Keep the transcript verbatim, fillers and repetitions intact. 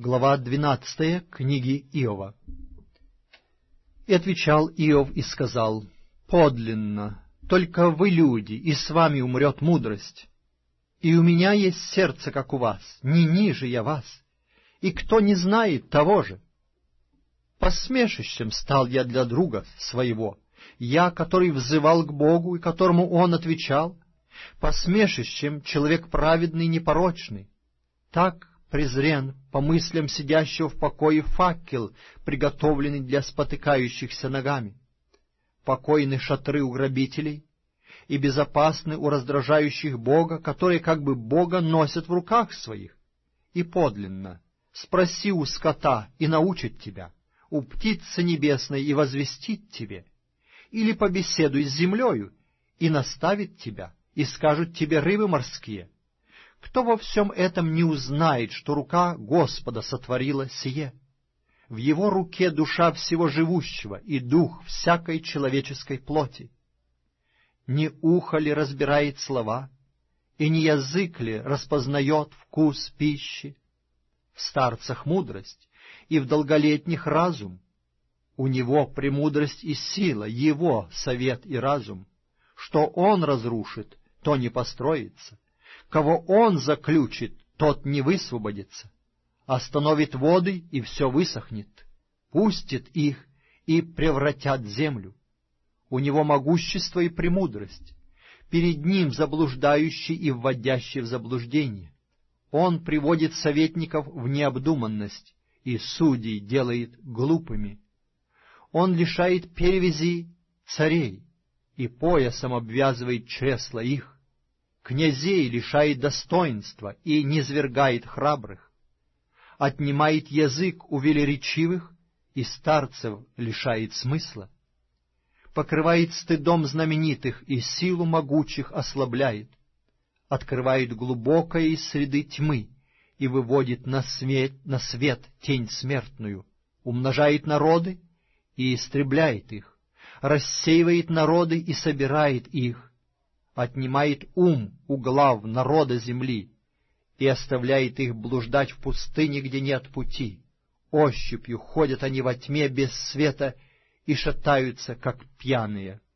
Глава двенадцатая книги Иова. И отвечал Иов и сказал: «Подлинно, только вы люди, и с вами умрет мудрость. И у меня есть сердце, как у вас, не ниже я вас, и кто не знает того же. Посмешищем стал я для друга своего, я, который взывал к Богу, и которому он отвечал, посмешищем человек праведный и непорочный. Так презрен по мыслям сидящего в покое факел, приготовленный для спотыкающихся ногами. Покойны шатры у грабителей, и безопасны у раздражающих Бога, которые как бы Бога носят в руках своих. И подлинно, спроси у скота, и научит тебя, у птицы небесной, и возвестит тебе, или побеседуй с землею, и наставит тебя, и скажут тебе рыбы морские. Кто во всем этом не узнает, что рука Господа сотворила сие? В его руке душа всего живущего и дух всякой человеческой плоти. Не ухо ли разбирает слова, и не язык ли распознает вкус пищи? В старцах мудрость, и в долголетних разум. У него премудрость и сила, его совет и разум. Что он разрушит, то не построится. Кого он заключит, тот не высвободится. Остановит воды, и все высохнет. Пустит их, и превратят землю. У него могущество и премудрость. Перед ним заблуждающий и вводящий в заблуждение. Он приводит советников в необдуманность, и судей делает глупыми. Он лишает перевязи царей, и поясом обвязывает чресла их. Князей лишает достоинства и низвергает храбрых, отнимает язык у велеречивых, и старцев лишает смысла, покрывает стыдом знаменитых и силу могучих ослабляет, открывает глубокое из среды тьмы и выводит на свет, на свет тень смертную, умножает народы и истребляет их, рассеивает народы и собирает их, отнимает ум у глав народа земли и оставляет их блуждать в пустыне, где нет пути. Ощупью ходят они во тьме без света и шатаются, как пьяные.